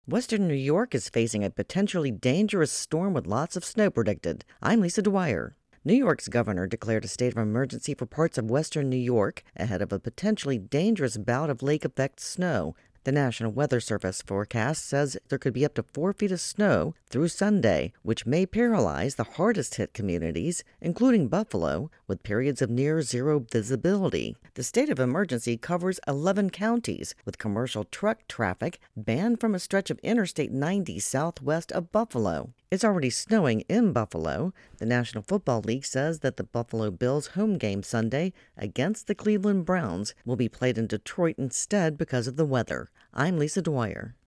Western New York is facing a potentially dangerous storm with lots of snow predicted. I'm Lisa Dwyer. New York's governor declared a state of emergency for parts of western New York ahead of a potentially dangerous bout of lake effect snow. The National Weather Service forecast says there could be up to 4 feet of snow through Sunday, which may paralyze the hardest hit communities, including Buffalo, with periods of near zero visibility. The state of emergency covers 11 counties, with commercial truck traffic banned from a stretch of Interstate 90 southwest of Buffalo. It's already snowing in Buffalo. The National Football League says that the Buffalo Bills home game Sunday against the Cleveland Browns will be played in Detroit instead because of the weather. I'm Lisa Dwyer.